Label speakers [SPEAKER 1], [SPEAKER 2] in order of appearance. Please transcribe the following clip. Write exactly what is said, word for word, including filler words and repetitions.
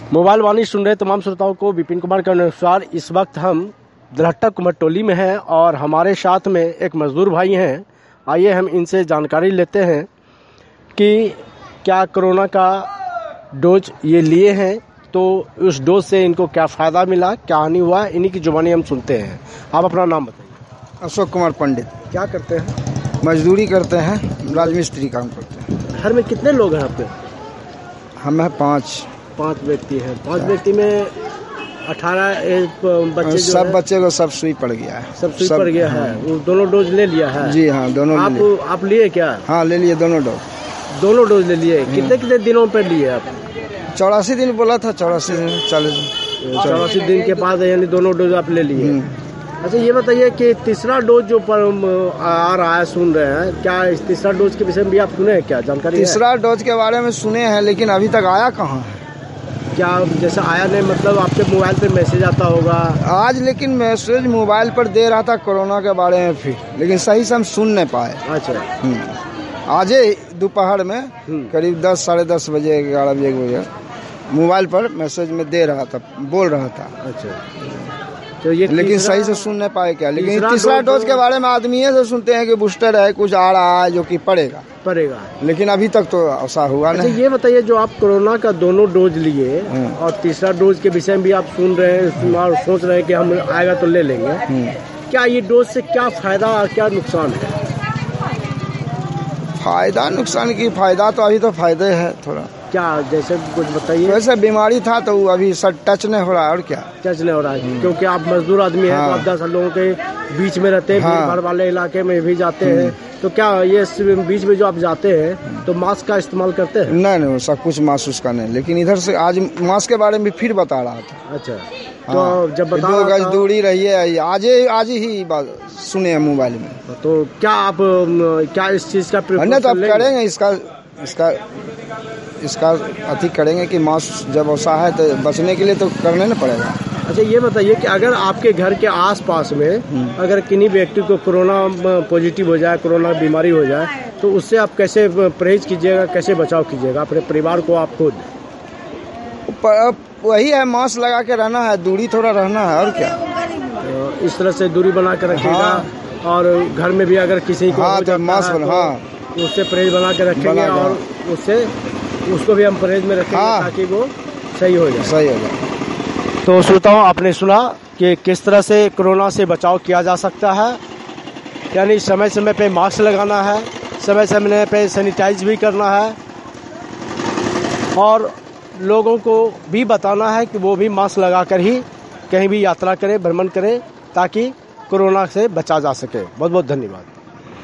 [SPEAKER 1] Mobile वाणी सुन रहे तमाम श्रोताओं को विपिन कुमार के अनुसार इस वक्त हम दलहट्टा कुमरटोली में हैं और हमारे साथ में एक मजदूर भाई हैं। आइए हम इनसे जानकारी लेते हैं कि क्या कोरोना का डोज ये लिए हैं तो उस डोज से इनको क्या फ़ायदा मिला, क्या हानि हुआ, इन्हीं की जुबानी हम सुनते हैं। आप अपना नाम बताइए।
[SPEAKER 2] अशोक कुमार पंडित।
[SPEAKER 1] क्या करते हैं?
[SPEAKER 2] मजदूरी करते हैं, राजमिस्त्री काम करते हैं।
[SPEAKER 1] घर में कितने लोग हैं आपके?
[SPEAKER 2] हम हैं पाँच
[SPEAKER 1] पाँच व्यक्ति हैं। पाँच व्यक्ति में अठारह बच्चे जो
[SPEAKER 2] सब बच्चे को सब सुई पड़ गया है।
[SPEAKER 1] सब सुई पड़ गया है। वो दोनों डोज ले लिया है?
[SPEAKER 2] जी हाँ, दोनों
[SPEAKER 1] आप
[SPEAKER 2] लिए।
[SPEAKER 1] आप लिए क्या?
[SPEAKER 2] हाँ, ले लिए दोनों डोज।
[SPEAKER 1] दोनों डोज ले लिए। कितने कितने दिनों पर लिए आप?
[SPEAKER 2] चौरासी दिन बोला था, चौरासी दिन चालीस
[SPEAKER 1] चौरासी दिन के बाद यानी दोनों डोज आप ले लिए। अच्छा, ये बताइए कि तीसरा डोज जो पर आ रहा है, सुन रहे हैं, क्या इस तीसरा डोज के विषय में भी आप सुने हैं? क्या जानकारी?
[SPEAKER 2] तीसरा डोज के बारे में सुने हैं, लेकिन अभी तक आया कहाँ है।
[SPEAKER 1] क्या जैसा आया नहीं, मतलब आपके मोबाइल पे मैसेज आता होगा
[SPEAKER 2] आज, लेकिन मैसेज मोबाइल पर दे रहा था कोरोना के बारे में फिर, लेकिन सही से हम सुन नहीं पाए।
[SPEAKER 1] अच्छा,
[SPEAKER 2] आज दोपहर में करीब दस साढ़े दस बजे ग्यारह बजे बजे मोबाइल पर मैसेज में दे रहा था, बोल रहा था।
[SPEAKER 1] अच्छा, तो ये
[SPEAKER 2] लेकिन सही से सुन नहीं पाए क्या। लेकिन तीसरा डोज के बारे में आदमी से सुनते हैं कि बूस्टर है, कुछ आ रहा है जो कि पड़ेगा
[SPEAKER 1] पड़ेगा
[SPEAKER 2] लेकिन अभी तक तो ऐसा हुआ नहीं।
[SPEAKER 1] अच्छा, ये बताइए, जो आप कोरोना का दोनों डोज लिए और तीसरा डोज के विषय में भी आप सुन रहे हैं और सोच रहे हैं कि हम आएगा तो ले लेंगे, क्या ये डोज से क्या फायदा और क्या नुकसान है?
[SPEAKER 2] फायदा नुकसान की फायदा तो अभी तो फायदे है थोड़ा।
[SPEAKER 1] क्या जैसे कुछ बताइए।
[SPEAKER 2] वैसे बीमारी था तो अभी सर टच नहीं हो रहा है। और क्या
[SPEAKER 1] टच नहीं हो रहा है? क्योंकि आप मजदूर आदमी हैं। हाँ। तो आप दस लोगों के बीच में रहते हैं। हाँ। भीड़ भाड़ वाले इलाके में भी जाते हैं, तो क्या ये बीच में जो आप जाते हैं तो मास्क का इस्तेमाल करते हैं? नहीं
[SPEAKER 2] नहीं, सब कुछ मास्क उसका नहीं, लेकिन इधर से आज मास्क के बारे में फिर बता रहा था।
[SPEAKER 1] अच्छा, तो हाँ। जब बता
[SPEAKER 2] दो गज दूरी रही है, आज आज ही बात सुने हैं मोबाइल में।
[SPEAKER 1] तो क्या आप क्या इस चीज का
[SPEAKER 2] नहीं तो आप करेंगे इसका इसका इसका अति करेंगे कि मास्क जब ऐसा है तो बचने के लिए तो करने ना पड़ेगा।
[SPEAKER 1] अच्छा, ये बताइए कि अगर आपके घर के आसपास में अगर किन्हीं व्यक्ति को कोरोना पॉजिटिव हो जाए, कोरोना बीमारी हो जाए, तो उससे आप कैसे परहेज कीजिएगा, कैसे बचाव कीजिएगा अपने परिवार को? आप खुद
[SPEAKER 2] वही है, मास्क लगा के रहना है, दूरी थोड़ा रहना है। और क्या,
[SPEAKER 1] तो इस तरह से दूरी बना के रखिएगा। हाँ। और घर में भी अगर किसी को
[SPEAKER 2] हाँ, तो मास्क
[SPEAKER 1] है,
[SPEAKER 2] हाँ
[SPEAKER 1] तो उससे परहेज बना के रखेंगे और उससे उसको भी हम परहेज में रखेंगे। हाँ। ताकि वो सही हो जाए।
[SPEAKER 2] सही हो जाए।
[SPEAKER 1] तो श्रोताओं, आपने सुना कि किस तरह से कोरोना से बचाव किया जा सकता है। यानी समय समय पे मास्क लगाना है, समय समय पे सैनिटाइज भी करना है और लोगों को भी बताना है कि वो भी मास्क लगाकर ही कहीं भी यात्रा करें, भ्रमण करें, ताकि कोरोना से बचा जा सके। बहुत बहुत धन्यवाद।